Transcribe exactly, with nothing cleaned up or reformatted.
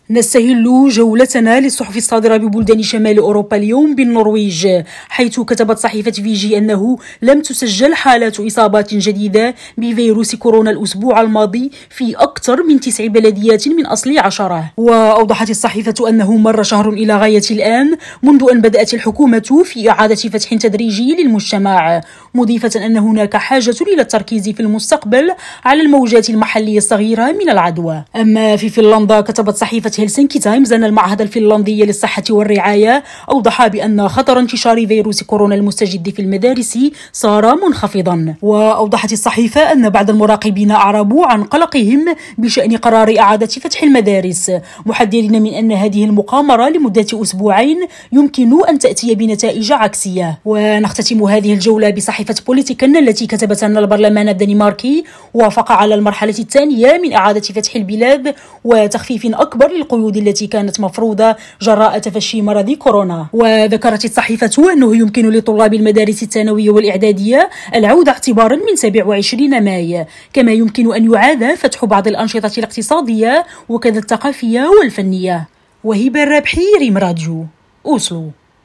نستهل جولتنا للصحف الصادرة ببلدان شمال أوروبا اليوم بالنرويج، حيث كتبت صحيفة فيجي أنه لم تسجل حالات إصابات جديدة بفيروس كورونا الأسبوع الماضي في أكثر من تسع بلديات من أصل عشرة. وأوضحت الصحيفة أنه مر شهر إلى غاية الآن منذ أن بدأت الحكومة في إعادة فتح تدريجي للمجتمع، مضيفة أن هناك حاجة إلى التركيز في المستقبل على الموجات المحلية الصغيرة من العدوى. أما في فنلندا، كتبت صحيفة هلسنكي تايمز أن المعهد الفنلندي للصحة والرعاية أوضح بأن خطر انتشار فيروس كورونا المستجد في المدارس صار منخفضا. وأوضحت الصحيفة أن بعض المراقبين أعربوا عن قلقهم بشأن قرار إعادة فتح المدارس، محذرين من أن هذه المقامرة لمدة أسبوعين يمكن أن تأتي بنتائج عكسية. ونختتم هذه الجولة بصحيفة بوليتيكن التي كتبت أن البرلمان الدنماركي وافق على المرحلة الثانية من إعادة فتح البلاد وتخفيف أكبر للقيود التي كانت مفروضة جراء تفشي مرض كورونا. وذكرت الصحيفة أنه يمكن لطلاب المدارس الثانوية والإعدادية العودة اعتبارا من سابع وعشرين ماي، كما يمكن أن يعاد فتح بعض الأنشطة الاقتصادية وكذا الثقافية والفنية. وهبة الرابحي، ريم راديو، أوسلو.